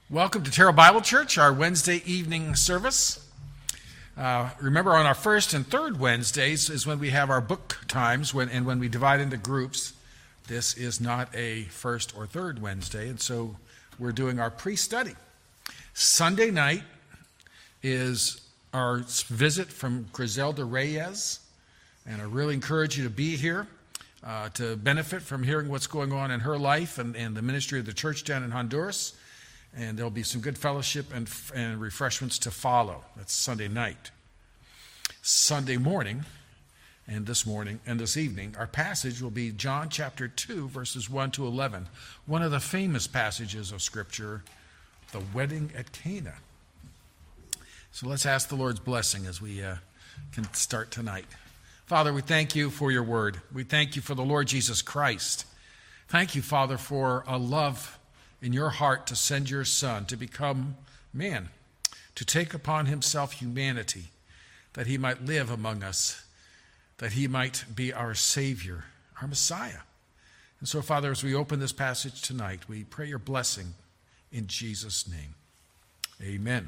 Welcome to Terrell Bible Church, our Wednesday evening service. Remember, on our first and third Wednesdays is when we have our book times, when we divide into groups. This is not a first or third Wednesday, and so we're doing our pre-study. Sunday night is our visit from Griselda Reyes, and I really encourage you to be here to benefit from hearing what's going on in her life and the ministry of the church down in Honduras. And there'll be some good fellowship and refreshments to follow. That's Sunday night. Sunday morning, and this evening, our passage will be John chapter 2, verses 1 to 11. One of the famous passages of Scripture, the wedding at Cana. So let's ask the Lord's blessing as we can start tonight. Father, we thank you for your word. We thank you for the Lord Jesus Christ. Thank you, Father, for a love in your heart to send your Son to become man, to take upon himself humanity, that he might live among us, that he might be our Savior, our Messiah. And so, Father, as we open this passage tonight, we pray your blessing in Jesus' name. Amen.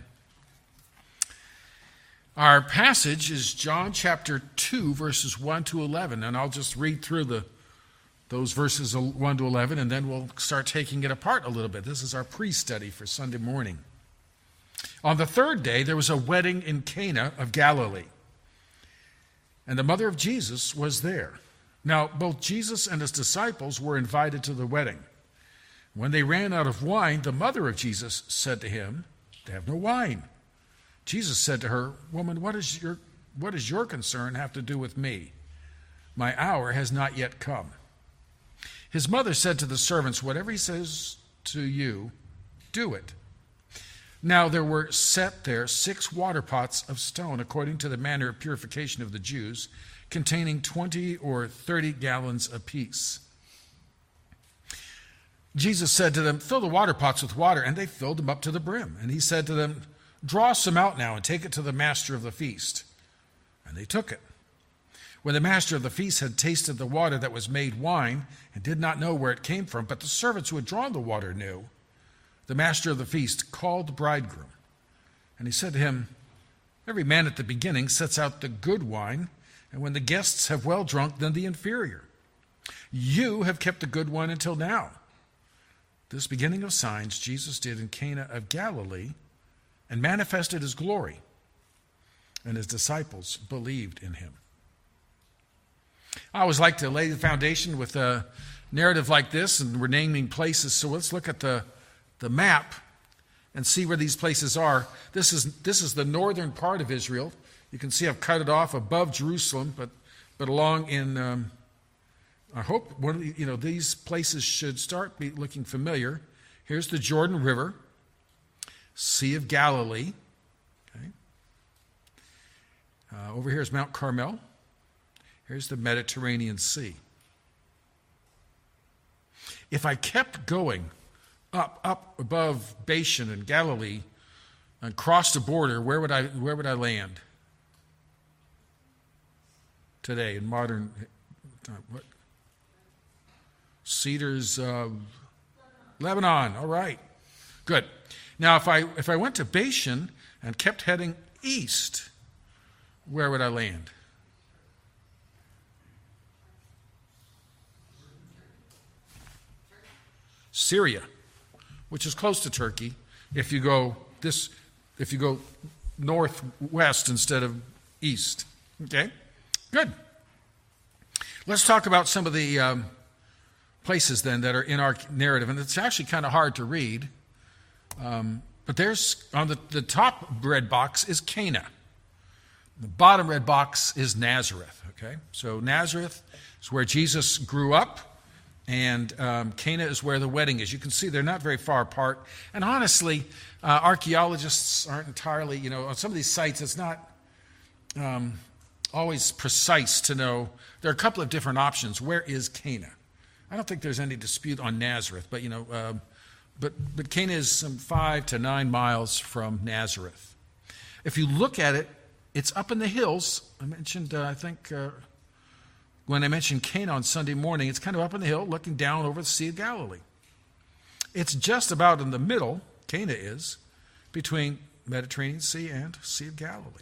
Our passage is John chapter 2, verses 1 to 11, and I'll just read through those verses 1 to 11, and then we'll start taking it apart a little bit. This is our pre-study for Sunday morning. On the third day, there was a wedding in Cana of Galilee, and the mother of Jesus was there. Now, both Jesus and his disciples were invited to the wedding. When they ran out of wine, the mother of Jesus said to him, "They have no wine." Jesus said to her, "Woman, what does your concern have to do with me? My hour has not yet come." His mother said to the servants, "Whatever he says to you, do it." Now there were set there 6 water pots of stone, according to the manner of purification of the Jews, containing 20 or 30 gallons apiece. Jesus said to them, "Fill the water pots with water," and they filled them up to the brim. And he said to them, "Draw some out now and take it to the master of the feast." And they took it. When the master of the feast had tasted the water that was made wine and did not know where it came from, but the servants who had drawn the water knew, the master of the feast called the bridegroom. And he said to him, "Every man at the beginning sets out the good wine, and when the guests have well drunk, then the inferior. You have kept the good wine until now." This beginning of signs Jesus did in Cana of Galilee and manifested his glory, and his disciples believed in him. I always like to lay the foundation with a narrative like this, and we're naming places. So let's look at the map and see where these places are. This is the northern part of Israel. You can see I've cut it off above Jerusalem, but along in I hope these places should start looking familiar. Here's the Jordan River, Sea of Galilee. Okay. Over here is Mount Carmel. Here's the Mediterranean Sea. If I kept going up above Bashan and Galilee and crossed the border, where would I land today in modern time? What? Cedars, Lebanon. All right, good. Now, if I went to Bashan and kept heading east, where would I land? Syria, which is close to Turkey, if you go northwest instead of east. Okay, good. Let's talk about some of the places then that are in our narrative, and it's actually kind of hard to read. But there's on the top red box is Cana. The bottom red box is Nazareth. Okay, so Nazareth is where Jesus grew up. And Cana is where the wedding is. You can see they're not very far apart. And honestly, archaeologists aren't entirely, on some of these sites, it's not always precise to know. There are a couple of different options. Where is Cana? I don't think there's any dispute on Nazareth, but but Cana is some 5 to 9 miles from Nazareth. If you look at it, it's up in the hills. I mentioned, when I mentioned Cana on Sunday morning, it's kind of up on the hill looking down over the Sea of Galilee. It's just about in the middle Cana is, between Mediterranean Sea and Sea of Galilee.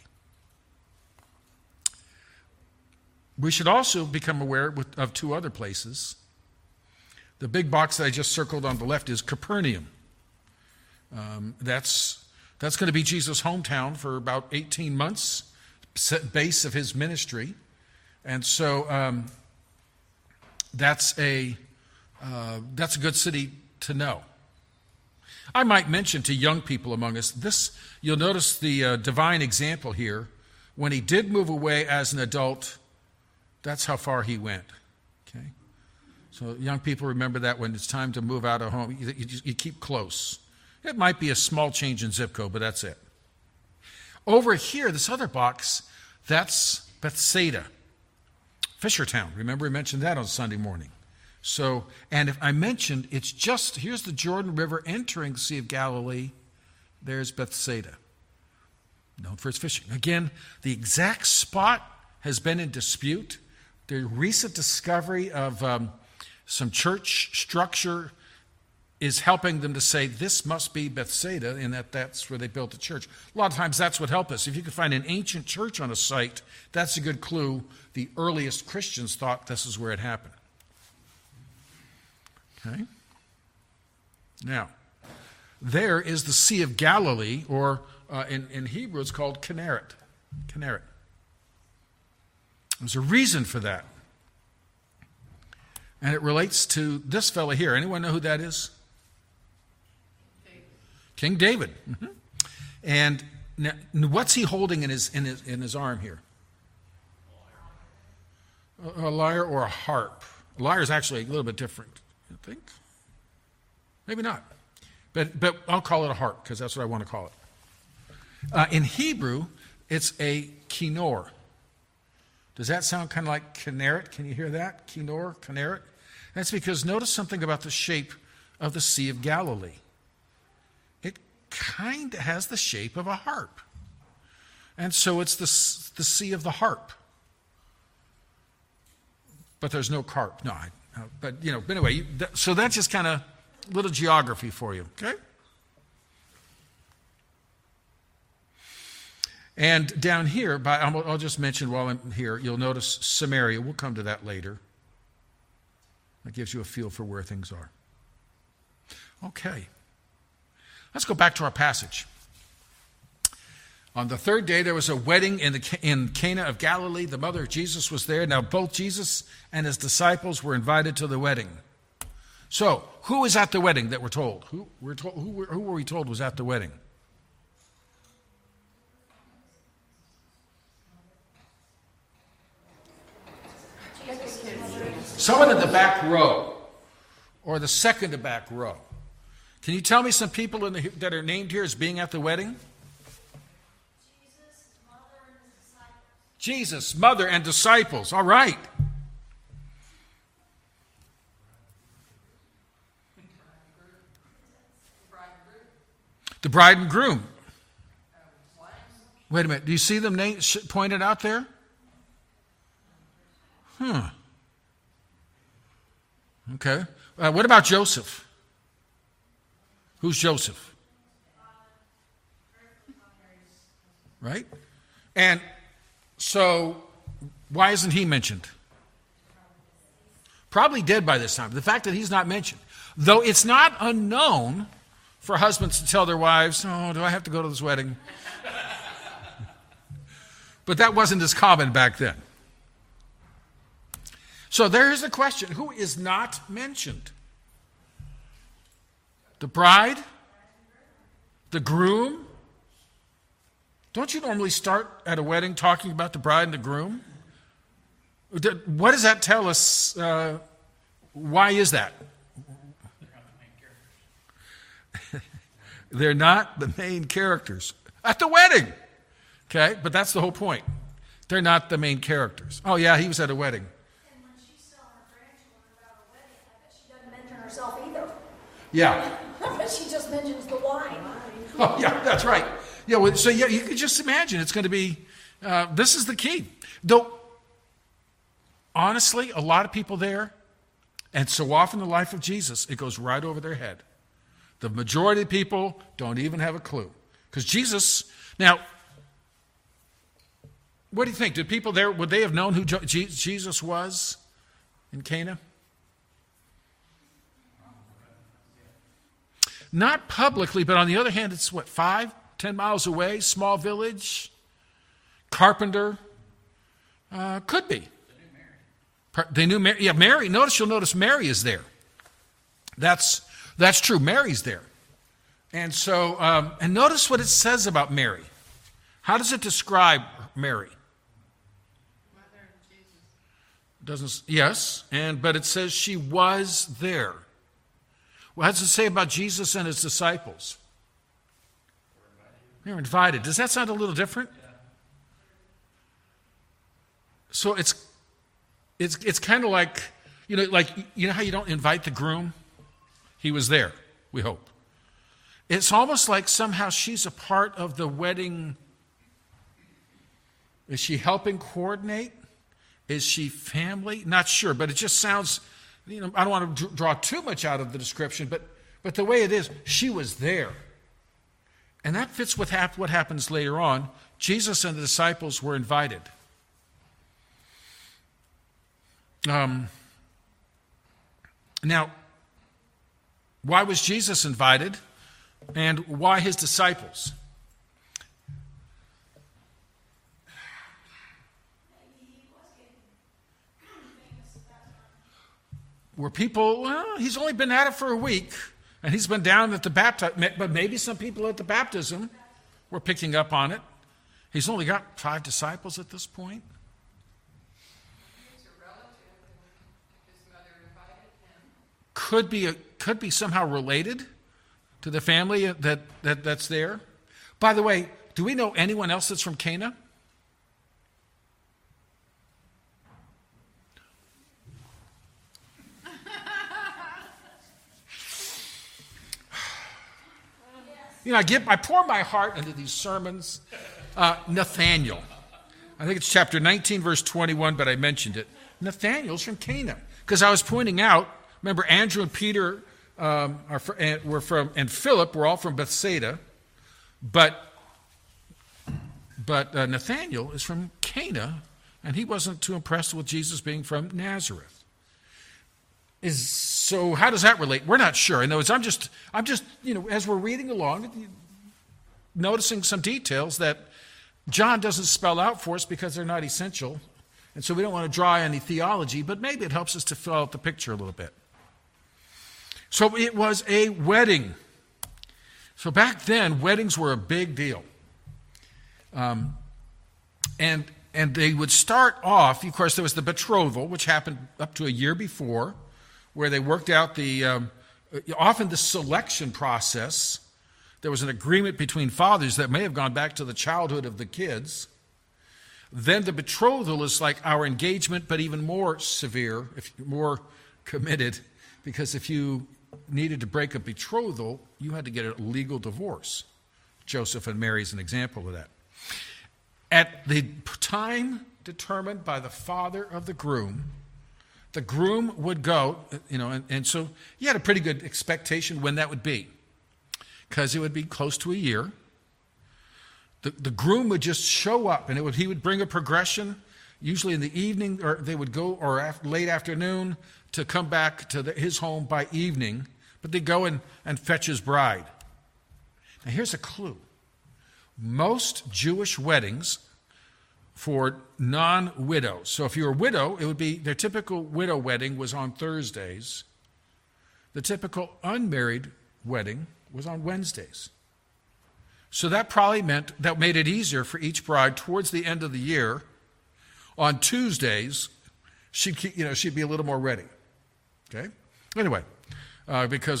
We should also become aware of two other places. The big box that I just circled on the left is Capernaum. That's going to be Jesus' hometown for about 18 months, base of his ministry. And so that's a good city to know. I might mention to young people among us, you'll notice the divine example here. When he did move away as an adult, that's how far he went. Okay? So young people, remember that when it's time to move out of home, you keep close. It might be a small change in zip code, but that's it. Over here, this other box, that's Bethsaida, Fishertown. Remember we mentioned that on Sunday morning. So, and if I mentioned, here's the Jordan River entering the Sea of Galilee. There's Bethsaida, known for its fishing. Again, the exact spot has been in dispute. The recent discovery of some church structure is helping them to say this must be Bethsaida, and that's where they built the church. A lot of times that's what helps us. If you can find an ancient church on a site, that's a good clue. The earliest Christians thought this is where it happened. Okay? Now, there is the Sea of Galilee, or in Hebrew it's called Kinneret. Kinneret. There's a reason for that. And it relates to this fellow here. Anyone know who that is? King David. Mm-hmm. And now, what's he holding in his arm here? A lyre or a harp. A lyre is actually a little bit different, I think. Maybe not. But I'll call it a harp because that's what I want to call it. In Hebrew, it's a kinnor. Does that sound kind of like Kinneret? Can you hear that? Kinnor, Kinneret? That's because notice something about the shape of the Sea of Galilee. It kind of has the shape of a harp. And so it's the Sea of the Harp. But there's no carp. No, but anyway, so that's just kind of little geography for you, okay? And down here, I'll just mention while I'm here, you'll notice Samaria. We'll come to that later. That gives you a feel for where things are. Okay. Let's go back to our passage. On the third day, there was a wedding in Cana of Galilee. The mother of Jesus was there. Now, both Jesus and his disciples were invited to the wedding. So, who was at the wedding that we're told? Who were we told was at the wedding? Someone in the back row, or the second to back row. Can you tell me some people that are named here as being at the wedding? Jesus, mother, and disciples. All right. The bride and groom. Wait a minute. Do you see them pointed out there? Okay. What about Joseph? Who's Joseph? Right? And so, why isn't he mentioned? Probably dead by this time. The fact that he's not mentioned. Though it's not unknown for husbands to tell their wives, "Oh, do I have to go to this wedding?" But that wasn't as common back then. So there is the question, who is not mentioned? The bride? The groom? Don't you normally start at a wedding talking about the bride and the groom? What does that tell us? Why is that? They're not the main characters at the wedding. Okay, but that's the whole point. They're not the main characters. Oh yeah, he was at a wedding. And when she's telling her grandchildren about a wedding, I bet she doesn't mention herself either. Yeah. I bet she just mentions the wine. Oh yeah, that's right. Yeah, well, so yeah, you could just imagine it's going to be, this is the key. Though, honestly, a lot of people there, and so often in the life of Jesus, it goes right over their head. The majority of people don't even have a clue. Because Jesus, now, what do you think? Did people there, would they have known who Jesus was in Cana? Not publicly, but on the other hand, it's what, 5, 10 miles away, small village, carpenter, could be. They knew Mary. Yeah, Mary. You'll notice Mary is there. That's true. Mary's there. And so, and notice what it says about Mary. How does it describe Mary? Mother of Jesus. Doesn't, yes, but it says she was there. What does it say about Jesus and his disciples? They were invited. Does that sound a little different? So it's kind of like you know how you don't invite the groom? He was there, we hope. It's almost like somehow she's a part of the wedding. Is she helping coordinate? Is she family? Not sure, but it just sounds, I don't want to draw too much out of the description, but the way it is, she was there. And that fits with what happens later on. Jesus and the disciples were invited. Now, why was Jesus invited? And why his disciples? Were people, well, he's only been at it for a week, and he's been down at the baptism, but maybe some people at the baptism were picking up on it. He's only got 5 disciples at this point. He's a relative, and his mother invited him. Could be somehow related to the family that's there. By the way, do we know anyone else that's from Cana? I pour my heart into these sermons. Nathaniel. I think it's chapter 19, verse 21, but I mentioned it. Nathaniel's from Cana. Because I was pointing out, remember Andrew and Peter were from, and Philip were all from Bethsaida, but Nathaniel is from Cana, and he wasn't too impressed with Jesus being from Nazareth. So how does that relate? We're not sure. In other words, I'm just as we're reading along, noticing some details that John doesn't spell out for us because they're not essential, and so we don't want to draw any theology, but maybe it helps us to fill out the picture a little bit. So it was a wedding. So back then, weddings were a big deal. And they would start off, of course, there was the betrothal, which happened up to a year before, where they worked out often the selection process. There was an agreement between fathers that may have gone back to the childhood of the kids. Then the betrothal is like our engagement, but even more severe, more committed, because if you needed to break a betrothal, you had to get a legal divorce. Joseph and Mary is an example of that. At the time determined by the father of the groom would go, and so you had a pretty good expectation when that would be, because it would be close to a year. The groom would just show up, and he would bring a progression, usually in the evening, or they would go, or late afternoon, to come back to his home by evening, but they'd go and fetch his bride. Now here's a clue. Most Jewish weddings for non-widows. So if you're a widow, it would be, their typical widow wedding was on Thursdays. The typical unmarried wedding was on Wednesdays. So that probably made it easier for each bride towards the end of the year. On Tuesdays, she'd be a little more ready. Okay? Anyway, because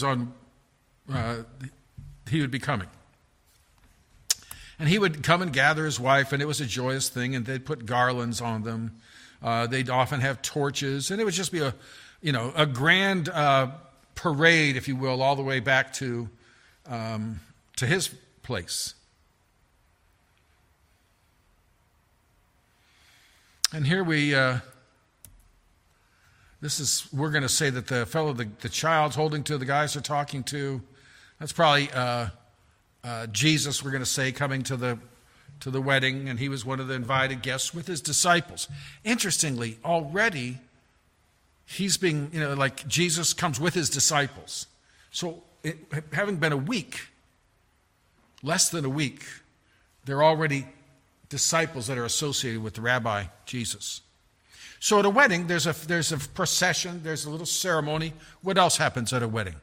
he would be coming. And he would come and gather his wife, and it was a joyous thing, and they'd put garlands on them. They'd often have torches, and it would just be a grand parade, if you will, all the way back to his place. And here we're going to say that the fellow, the child's holding to, the guys are talking to, That's probably Jesus, we're going to say, coming to the wedding, and he was one of the invited guests with his disciples. Interestingly, already he's being, like Jesus comes with his disciples. So having been a week, less than a week, they're already disciples that are associated with the Rabbi Jesus. So at a wedding, there's a procession, there's a little ceremony. What else happens at a wedding?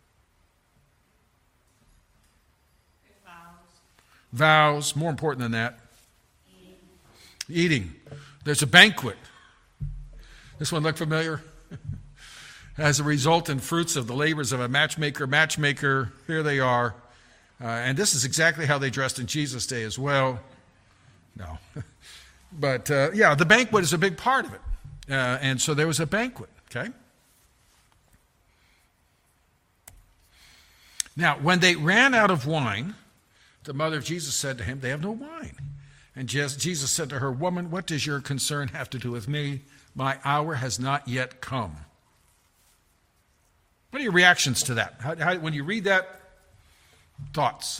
Vows, more important than that. Eating. There's a banquet. This one look familiar? As a result and fruits of the labors of a matchmaker, here they are. And this is exactly how they dressed in Jesus' day as well. No. But, the banquet is a big part of it. And so there was a banquet, okay? Now, when they ran out of wine, the mother of Jesus said to him, they have no wine. And Jesus said to her, woman, what does your concern have to do with me? My hour has not yet come. What are your reactions to that? How, when you read that, thoughts?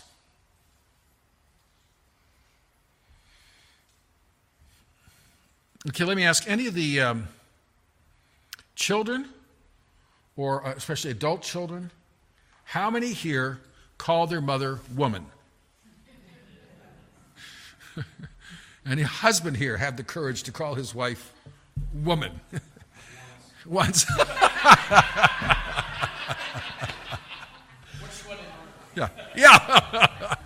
Okay, let me ask, any of the children, or especially adult children, how many here call their mother woman? Any husband here have the courage to call his wife woman? Once. Yeah.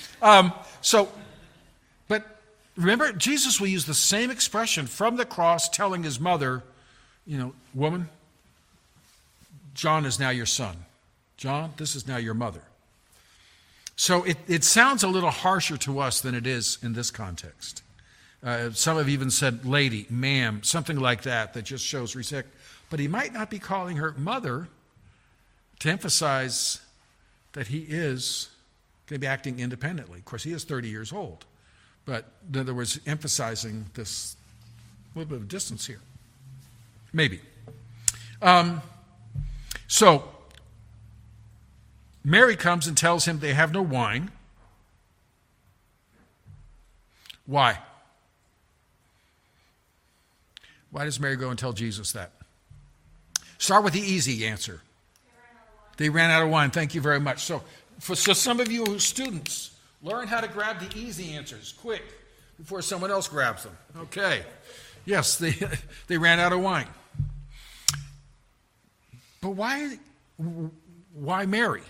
But remember, Jesus will use the same expression from the cross, telling his mother, woman, John is now your son. John, this is now your mother. So it sounds a little harsher to us than it is in this context. Some have even said lady, ma'am, something like that just shows respect. But he might not be calling her mother to emphasize that he is going to be acting independently. Of course, he is 30 years old. But in other words, emphasizing this little bit of distance here. Maybe. So Mary comes and tells him they have no wine. Why? Why does Mary go and tell Jesus that? Start with the easy answer. They ran out of wine. Thank you very much. So some of you who are students, learn how to grab the easy answers quick before someone else grabs them. Okay. Yes, they ran out of wine. But why Mary?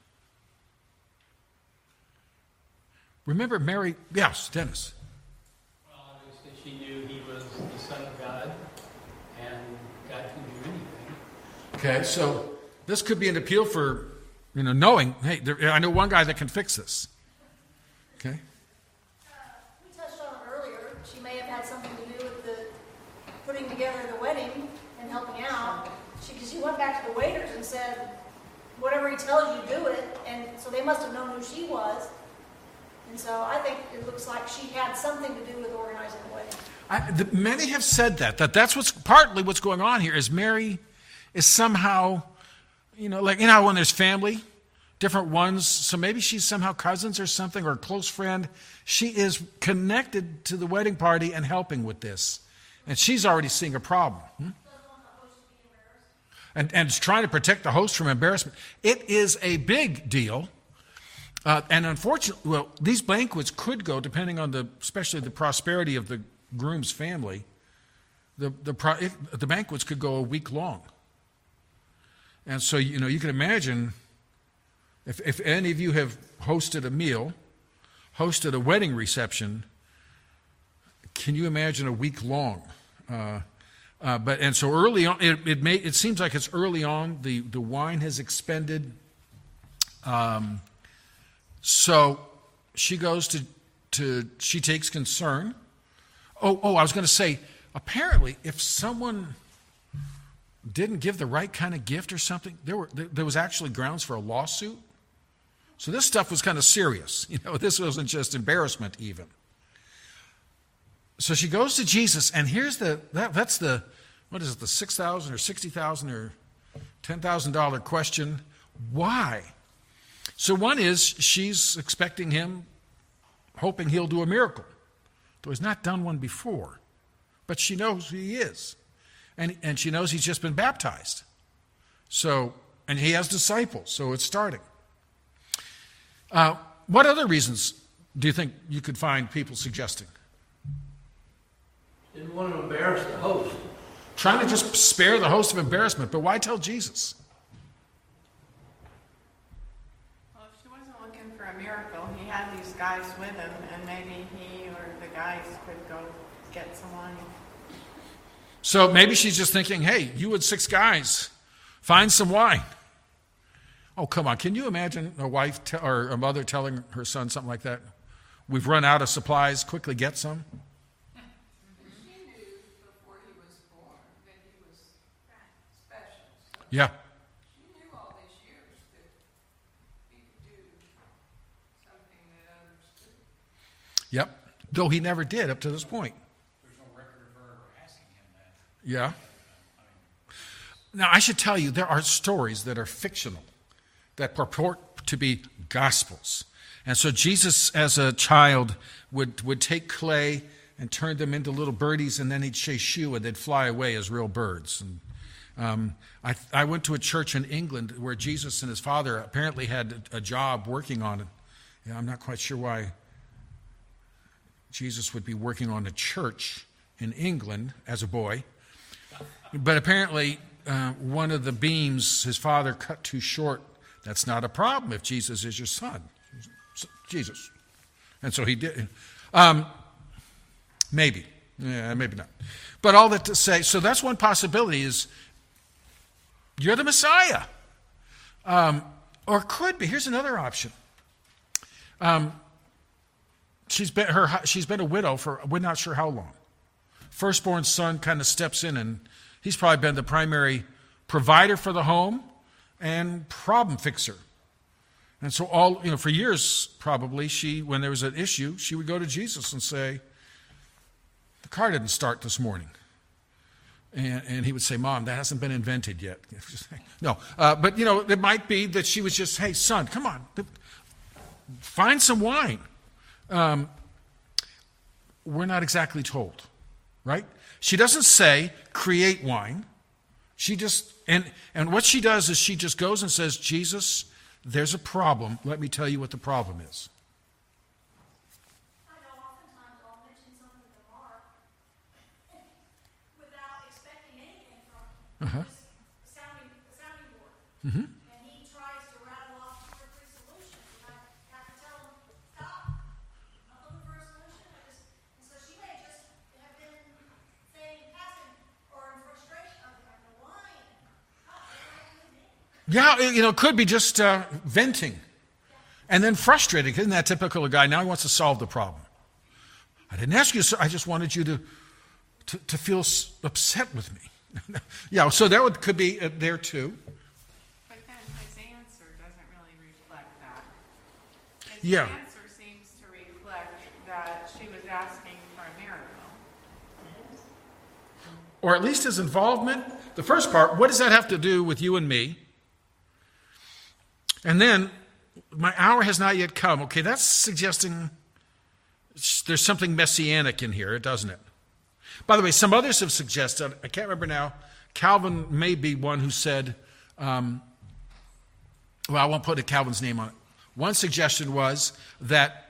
Remember Mary? Yes, Dennis. Well, obviously she knew he was the Son of God, and God can do anything. Okay, so this could be an appeal for, knowing, hey, I know one guy that can fix this. Okay? We touched on it earlier. She may have had something to do with the putting together the wedding and helping out. Because she went back to the waiters and said, whatever he tells you, do it. And so they must have known who she was. And so I think it looks like she had something to do with organizing the wedding. Many have said that's partly what's going on here, is Mary is somehow, when there's family, different ones, so maybe she's somehow cousins or something, or a close friend. She is connected to the wedding party and helping with this. And she's already seeing a problem. And trying to protect the host from embarrassment. It is a big deal. And unfortunately, these banquets could go, depending on especially the prosperity of the groom's family, the banquets could go a week long. And so, you can imagine, if any of you have hosted a meal, hosted a wedding reception, can you imagine a week long? So early on, it seems like it's early on. The wine has expended. So she goes she takes concern. I was going to say, apparently, if someone didn't give the right kind of gift or something, there was actually grounds for a lawsuit. So this stuff was kind of serious. This wasn't just embarrassment even. So she goes to Jesus, and here's that's the $6,000 or $60,000 or $10,000 question. Why? So one is she's expecting him, hoping he'll do a miracle, though he's not done one before. But she knows who he is. And she knows he's just been baptized. So, and he has disciples, so it's starting. What other reasons do you think you could find people suggesting? Didn't want to embarrass the host. Trying to just spare the host of embarrassment, but why tell Jesus? Well, if she wasn't looking for a miracle, he had these guys with him, and maybe he or the guys could go get some wine. So maybe she's just thinking, hey, you and 6 guys, find some wine. Oh, come on. Can you imagine a wife or a mother telling her son something like that? We've run out of supplies. Quickly get some. She knew before he was born that he was special. So Yeah. she knew all these years that he could do something that others couldn't. Yep. Though he never did up to this point. There's no record of her ever asking him that. Yeah. Now, I should tell you, there are stories that are fictional that purport to be gospels. And so Jesus, as a child, would take clay and turn them into little birdies, and then he'd say shoo, and they'd fly away as real birds. And I went to a church in England where Jesus and his father apparently had a job working on it. Yeah, I'm not quite sure why Jesus would be working on a church in England as a boy. But apparently, one of the beams his father cut too short. That's not a problem if Jesus is your son. Jesus. And so he did. Maybe. Yeah, maybe not. But all that to say, so that's one possibility is you're the Messiah. Or could be. Here's another option. She's been a widow for we're not sure how long. Firstborn son kind of steps in, and he's probably been the primary provider for the home and problem fixer. And so for years probably, when there was an issue, she would go to Jesus and say, the car didn't start this morning. And he would say, Mom, that hasn't been invented yet. No, but it might be that she was just, hey, son, come on, find some wine. We're not exactly told, right? She doesn't say, create wine. She just, and what she does is she just goes and says, Jesus, there's a problem. Let me tell you what the problem is. I know oftentimes I'll mention something to Mark without expecting anything from him. Just the sounding board. Mm-hmm. And he tries to rattle off 2 or 3 solutions. And I have to tell him, stop. I'm looking for a solution. And so she may just have been saying in passing or in frustration, I'm like, the wine. Yeah, it could be just venting and then frustrated. Isn't that typical of a guy? Now he wants to solve the problem. I didn't ask you, sir. I just wanted you to feel upset with me. Yeah, so that could be there too. But then his answer doesn't really reflect that. His Yeah. answer seems to reflect that she was asking for a miracle. Or at least his involvement. The first part, what does that have to do with you and me? And then, my hour has not yet come. Okay, that's suggesting there's something messianic in here, doesn't it? By the way, some others have suggested, I can't remember now, Calvin may be one who said, well, I won't put Calvin's name on it. One suggestion was that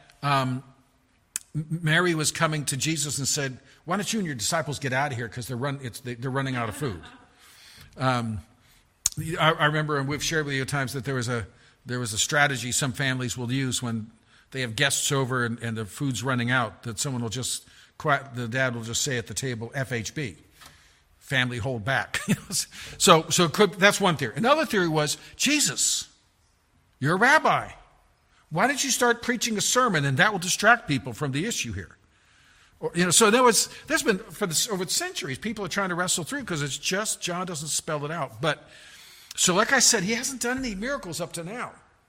Mary was coming to Jesus and said, why don't you and your disciples get out of here because they're running out of food. I remember, and we've shared with you at times, that there was a strategy some families will use when they have guests over and the food's running out, that someone will just, the dad will just say at the table, FHB, family hold back. So that's one theory. Another theory was, Jesus, you're a rabbi. Why don't you start preaching a sermon and that will distract people from the issue here? So there's been, over centuries, people are trying to wrestle through because it's just, John doesn't spell it out. So like I said, he hasn't done any miracles up to now.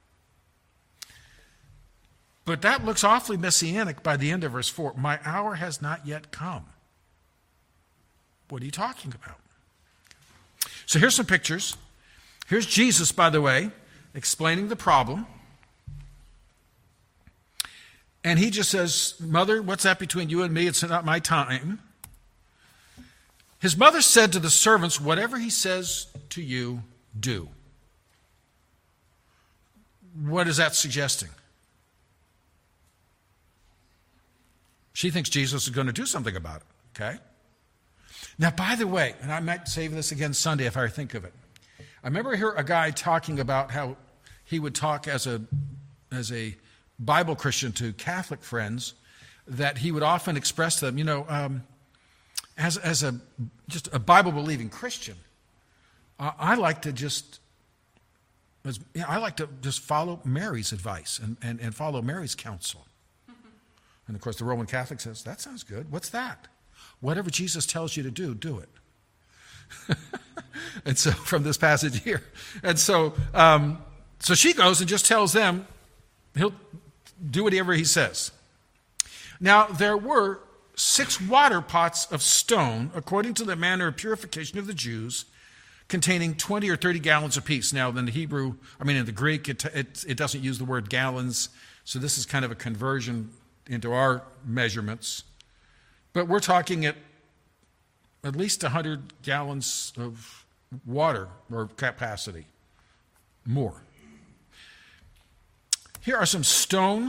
But that looks awfully messianic by the end of verse 4. My hour has not yet come. What are you talking about? So here's some pictures. Here's Jesus, by the way, explaining the problem. And he just says, Mother, what's that between you and me? It's not my time. His mother said to the servants, whatever he says to you, do. What is that suggesting? She thinks Jesus is going to do something about it, okay? Now, by the way, and I might save this again Sunday if I think of it. I remember I heard a guy talking about how he would talk as a Bible Christian to Catholic friends, that he would often express to them, as just a Bible-believing Christian, I like to just follow Mary's advice and follow Mary's counsel. And of course, the Roman Catholic says, that sounds good. What's that? Whatever Jesus tells you to do, do it. And so, from this passage here. And so she goes and just tells them, he'll do whatever he says. Now, there were 6 water pots of stone, according to the manner of purification of the Jews, containing 20 or 30 gallons apiece. Now, in the Greek, it doesn't use the word gallons, so this is kind of a conversion into our measurements. But we're talking at least 100 gallons of water or capacity, more. Here are some stone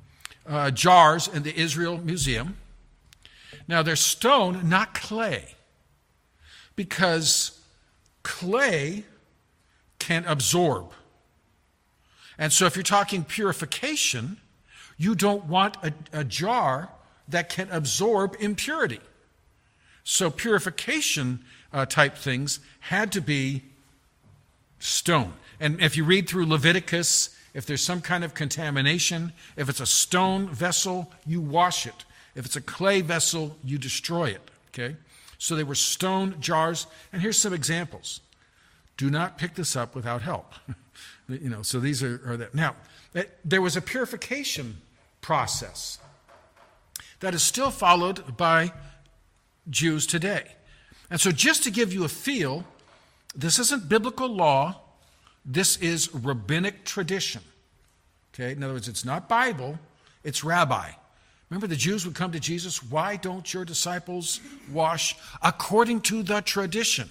jars in the Israel Museum. Now, they're stone, not clay, because clay can absorb. And so if you're talking purification, you don't want a jar that can absorb impurity. So purification type things had to be stone. And if you read through Leviticus, if there's some kind of contamination, if it's a stone vessel, you wash it. If it's a clay vessel, you destroy it. Okay? So they were stone jars. And here's some examples. Do not pick this up without help. So these are that. Now, there was a purification process that is still followed by Jews today. And so just to give you a feel, this isn't biblical law. This is rabbinic tradition. Okay? In other words, it's not Bible, it's rabbi. Remember, the Jews would come to Jesus, why don't your disciples wash according to the tradition?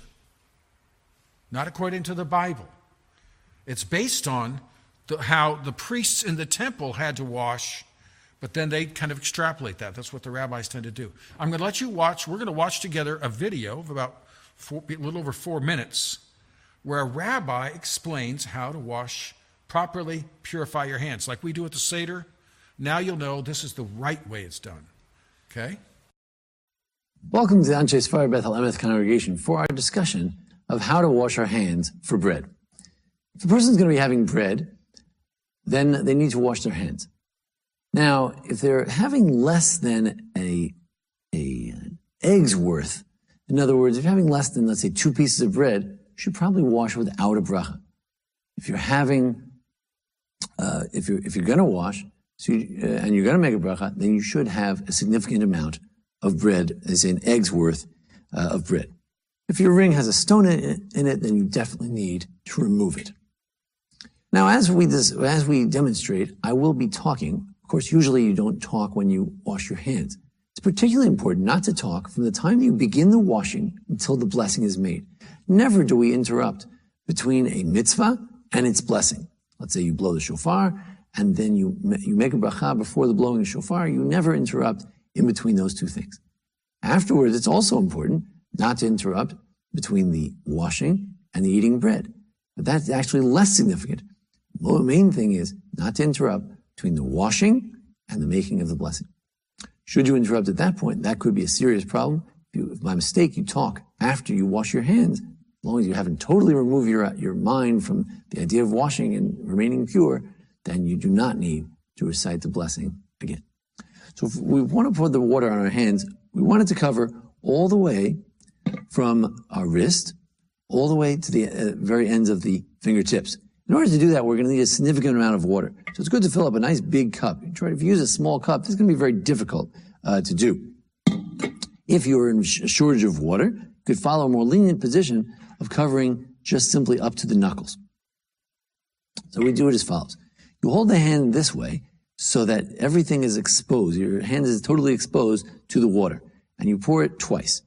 Not according to the Bible. It's based on how the priests in the temple had to wash, but then they kind of extrapolate that. That's what the rabbis tend to do. I'm going to let you watch. We're going to watch together a video of about a little over 4 minutes where a rabbi explains how to properly purify your hands. Like we do at the Seder, now you'll know this is the right way it's done. Okay? Welcome to the Anshe Sfar Beth Emeth congregation for our discussion of how to wash our hands for bread. If a person's going to be having bread, then they need to wash their hands. Now, if they're having less than an egg's worth, in other words, if you're having less than, let's say, 2 pieces of bread, you should probably wash without a bracha. If you're having, if you're going to wash, and you're going to make a bracha, then you should have a significant amount of bread, as in eggs worth of bread. If your ring has a stone in it, then you definitely need to remove it. Now, as we demonstrate, I will be talking. Of course, usually you don't talk when you wash your hands. It's particularly important not to talk from the time you begin the washing until the blessing is made. Never do we interrupt between a mitzvah and its blessing. Let's say you blow the shofar, and then you make a bracha before the blowing of shofar. You never interrupt in between those 2 things. Afterwards, it's also important not to interrupt between the washing and the eating bread. But that's actually less significant. The main thing is not to interrupt between the washing and the making of the blessing. Should you interrupt at that point, that could be a serious problem. If by mistake you talk after you wash your hands, as long as you haven't totally removed your mind from the idea of washing and remaining pure, then you do not need to recite the blessing again. So if we want to pour the water on our hands, we want it to cover all the way from our wrist, all the way to the very ends of the fingertips. In order to do that, we're going to need a significant amount of water. So it's good to fill up a nice big cup. If you use a small cup, this is going to be very difficult to do. If you're in a shortage of water, you could follow a more lenient position of covering just simply up to the knuckles. So we do it as follows. You hold the hand this way, so that everything is exposed. Your hand is totally exposed to the water. And you pour it twice.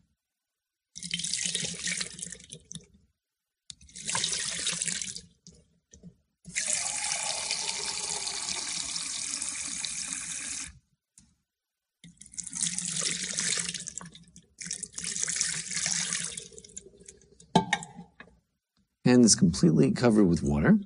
Hand is completely covered with water.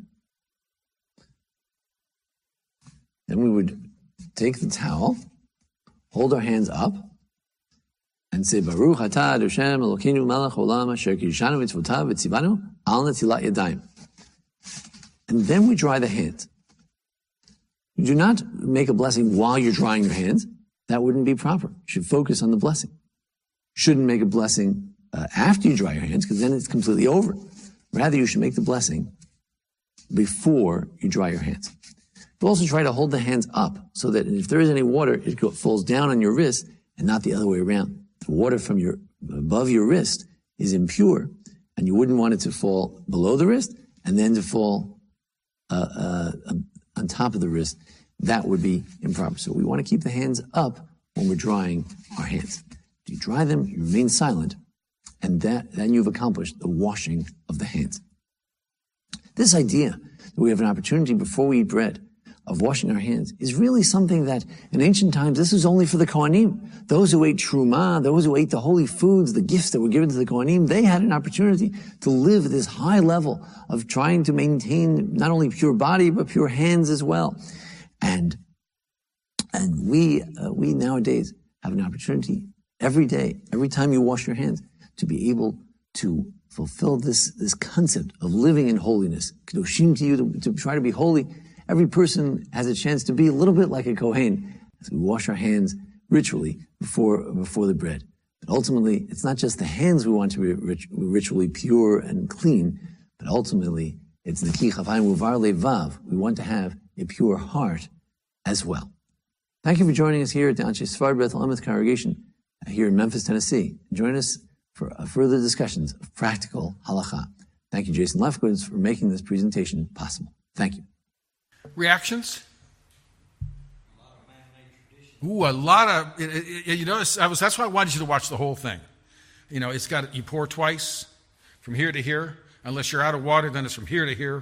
Then we would take the towel, hold our hands up, and say, Baruch atah Hashem Elokeinu melech olam asher kiddushanu mitzvotav v'tzivanu al netilat yadayim. And then we dry the hands. You do not make a blessing while you're drying your hands. That wouldn't be proper. You should focus on the blessing. Shouldn't make a blessing after you dry your hands, because then it's completely over. Rather, you should make the blessing before you dry your hands. But also try to hold the hands up so that if there is any water, it falls down on your wrist and not the other way around. The water from above your wrist is impure, and you wouldn't want it to fall below the wrist and then to fall on top of the wrist. That would be improper. So we want to keep the hands up when we're drying our hands. You dry them, you remain silent, and then you've accomplished the washing of the hands. This idea that we have an opportunity before we eat bread of washing our hands is really something that in ancient times, this was only for the Kohanim. Those who ate truma, those who ate the holy foods, the gifts that were given to the Kohanim, they had an opportunity to live at this high level of trying to maintain not only pure body, but pure hands as well. And we nowadays have an opportunity every day, every time you wash your hands, to be able to fulfill this concept of living in holiness. Kedoshim to you, to try to be holy. Every person has a chance to be a little bit like a Kohen as we wash our hands ritually before the bread. But ultimately, it's not just the hands we want to be ritually pure and clean, but ultimately, it's Neki Chavayim Uvar Levav. We want to have a pure heart as well. Thank you for joining us here at the Anshe Sephardi Beth Elameth Congregation here in Memphis, Tennessee. Join us for further discussions of practical halakha. Thank you, Jason Lefkowitz, for making this presentation possible. Thank you. Reactions? Ooh, a lot of, you notice, that's why I wanted you to watch the whole thing. You know, you pour twice from here to here. Unless you're out of water, then it's from here to here.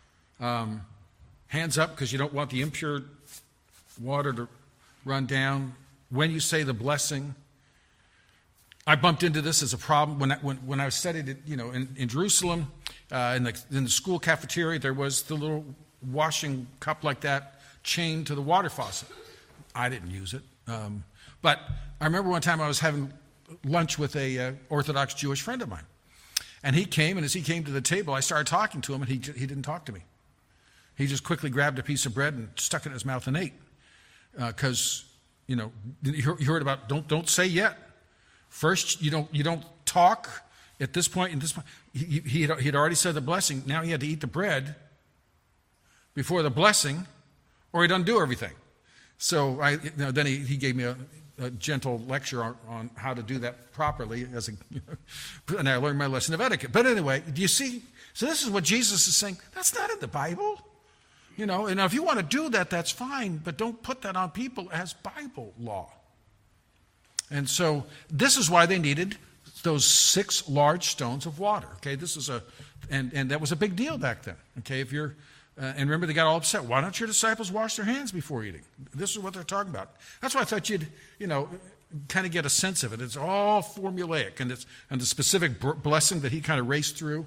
Hands up, because you don't want the impure water to run down. When you say the blessing, I bumped into this as a problem when I studied it. You know, in Jerusalem, in the school cafeteria, there was the little washing cup like that chained to the water faucet. I didn't use it, but I remember one time I was having lunch with a Orthodox Jewish friend of mine, and he came, and as he came to the table, I started talking to him, and he didn't talk to me. He just quickly grabbed a piece of bread and stuck it in his mouth and ate, because you heard about don't say yet. First, you don't talk at this point. In this point, he had already said the blessing. Now he had to eat the bread before the blessing, or he'd undo everything. So then he gave me a gentle lecture on how to do that properly, and I learned my lesson of etiquette. But anyway, do you see? So this is what Jesus is saying. That's not in the Bible. You know, and if you want to do that, that's fine, but don't put that on people as Bible law. And so this is why they needed those 6 large stones of water. Okay, and that was a big deal back then. Okay, if you're and remember, they got all upset. Why don't your disciples wash their hands before eating? This is what they're talking about. That's why I thought you'd, kind of get a sense of it. It's all formulaic, and the specific blessing that he kind of raced through.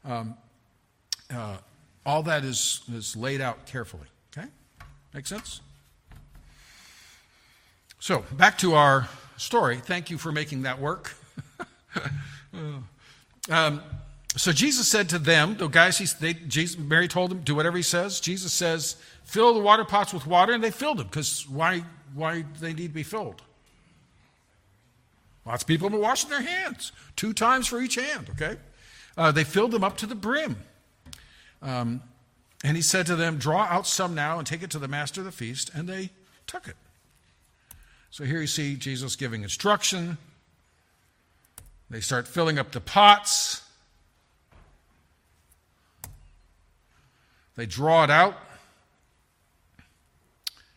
All that is laid out carefully. Okay, make sense? So back to our story. Thank you for making that work. So Jesus said to them, the guys, Mary told them, do whatever he says. Jesus says, fill the water pots with water, and they filled them, because why do they need to be filled? Lots of people have been washing their hands, 2 times for each hand, okay? They filled them up to the brim. And he said to them, draw out some now and take it to the master of the feast, and they took it. So here you see Jesus giving instruction. They start filling up the pots. They draw it out.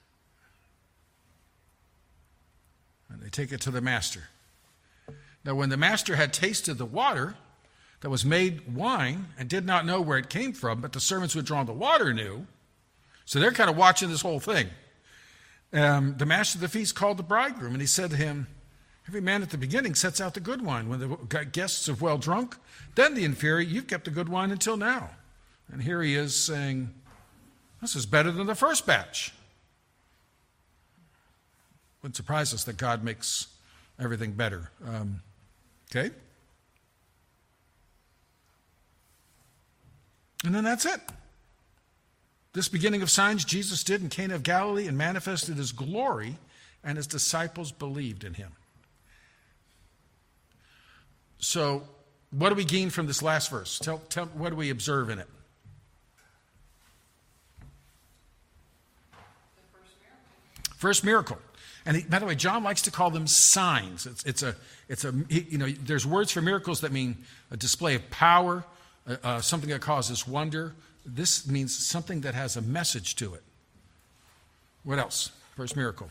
take it to the master. Now, when the master had tasted the water that was made wine and did not know where it came from, but the servants who had drawn the water knew, so they're kind of watching this whole thing. The master of the feast called the bridegroom, and he said to him, every man at the beginning sets out the good wine. When the guests have well drunk, then the inferior, you've kept the good wine until now. And here he is saying, this is better than the first batch. Wouldn't surprise us that God makes everything better. Okay? And then that's it. This beginning of signs Jesus did in Cana of Galilee and manifested his glory, and his disciples believed in him. So, what do we gain from this last verse? Tell what do we observe in it? First miracle. And by the way, John likes to call them signs. There's words for miracles that mean a display of power, something that causes wonder. This means something that has a message to it. What else? First miracle.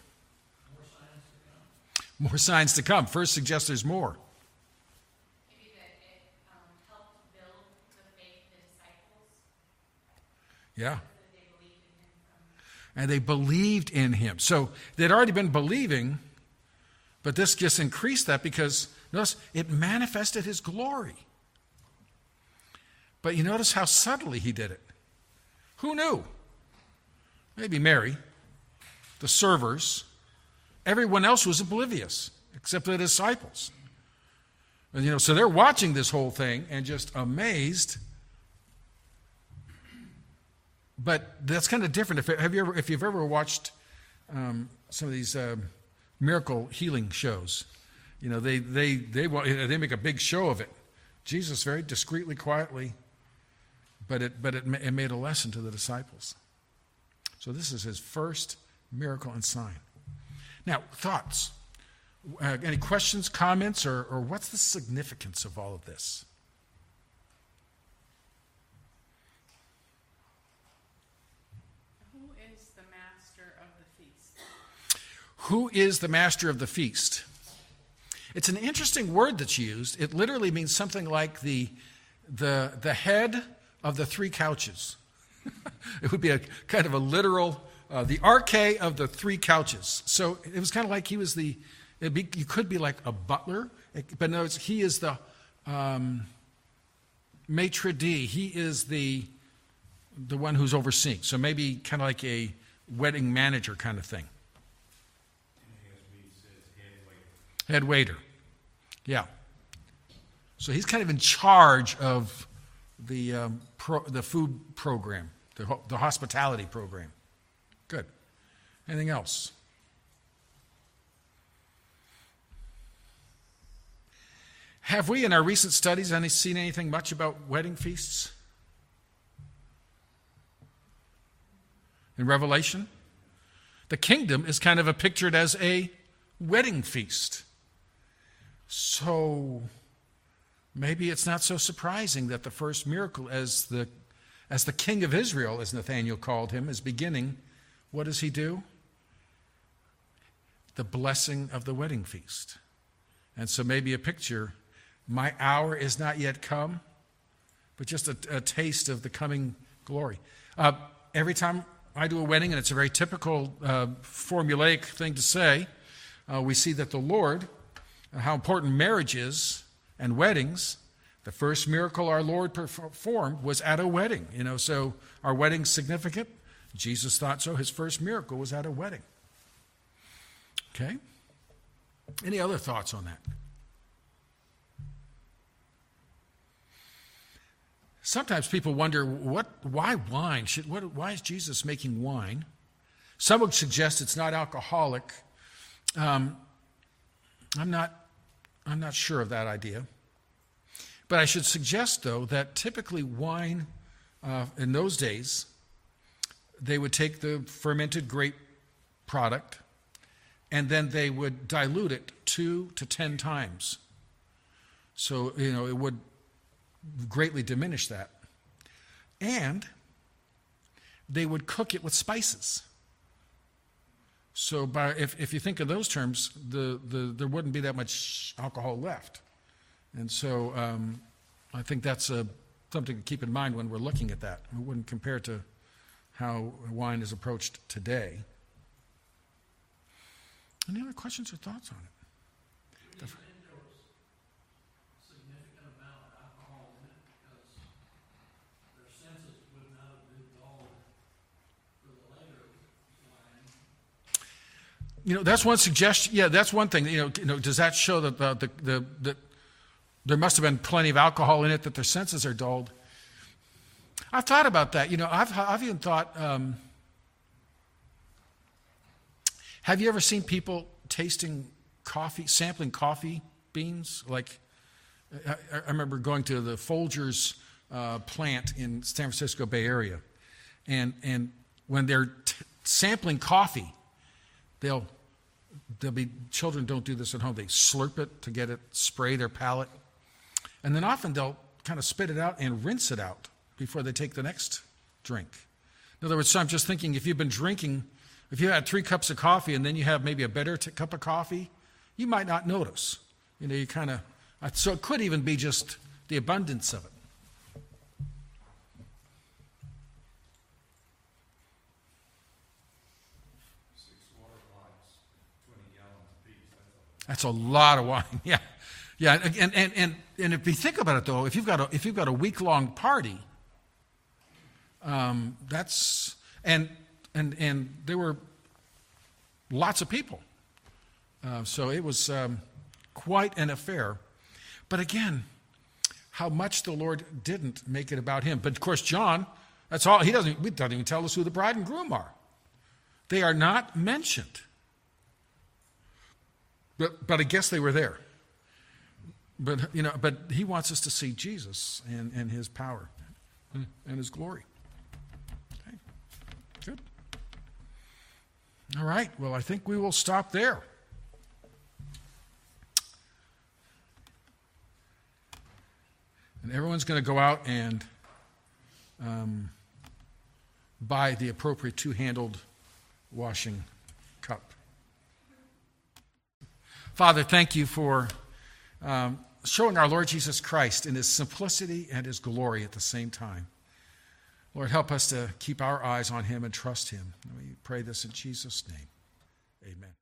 More signs to come. First suggests there's more. Maybe that it helped build the faith of the disciples. Yeah. They believed in him And they believed in him. So they'd already been believing, but this just increased that because, notice, it manifested his glory. But you notice how subtly he did it. Who knew? Maybe Mary, the servers. Everyone else was oblivious, except the disciples. And, so they're watching this whole thing and just amazed. But that's kind of different. If you've ever watched some of these miracle healing shows, they make a big show of it. Jesus very discreetly, quietly, but it made a lesson to the disciples. So this is his first miracle and sign. Now, thoughts? Any questions, comments, or what's the significance of all of this? Who is the master of the feast? Who is the master of the feast? It's an interesting word that's used. It literally means something like the head of the three couches. It would be a kind of a literal, the arche of the three couches. So it was kind of like he was you could be like a butler, but no, he is the maitre d'. He is the one who's overseeing. So maybe kind of like a wedding manager kind of thing. Head waiter. Yeah. So he's kind of in charge of the food program, the hospitality program. Good. Anything else? Have we, in our recent studies, seen anything much about wedding feasts? In Revelation? The kingdom is kind of pictured as a wedding feast. So maybe it's not so surprising that the first miracle, as the king of Israel, as Nathanael called him, is beginning. What does he do? The blessing of the wedding feast. And so maybe a picture, my hour is not yet come, but just a taste of the coming glory. Every time I do a wedding, and it's a very typical formulaic thing to say, we see that the Lord, how important marriage is and weddings. The first miracle our Lord performed was at a wedding. So our wedding's significant. Jesus thought so. His first miracle was at a wedding. Okay? Any other thoughts on that? Sometimes people wonder, why wine? Why is Jesus making wine? Some would suggest it's not alcoholic. I'm not sure of that idea. But I should suggest, though, that typically wine, in those days, they would take the fermented grape product and then they would dilute it 2 to 10 times. So, it would greatly diminish that. And they would cook it with spices. So if you think of those terms, there wouldn't be that much alcohol left. And so I think that's something to keep in mind when we're looking at that. We wouldn't compare to how wine is approached today. Any other questions or thoughts on it? Do you think there was a significant amount of alcohol in it because their senses would not have been dulled for the later wine? That's one suggestion. Yeah, that's one thing. Does that show that that there must have been plenty of alcohol in it, that their senses are dulled? I've thought about that. I've even thought, have you ever seen people tasting coffee, sampling coffee beans? Like, I remember going to the Folgers plant in San Francisco Bay Area, and when they're sampling coffee, there'll be, children don't do this at home. They slurp it to get it, spray their palate, and then often they'll kind of spit it out and rinse it out before they take the next drink. In other words, so I'm just thinking, if you've been drinking, if you had 3 cups of coffee and then you have maybe a better cup of coffee, you might not notice. You kind of, so it could even be just the abundance of it. That's a lot of wine. Yeah, yeah. And if you think about it, though, if you've got a week-long party, that's and there were lots of people, so it was quite an affair. But again, how much the Lord didn't make it about him. But of course, John, that's all. He doesn't even tell us who the bride and groom are. They are not mentioned. But I guess they were there. But he wants us to see Jesus and his power and his glory. Okay. Good. All right. Well, I think we will stop there. And everyone's going to go out and buy the appropriate 2-handled washing cup. Father, thank you for showing our Lord Jesus Christ in his simplicity and his glory at the same time. Lord, help us to keep our eyes on him and trust him. We pray this in Jesus' name. Amen.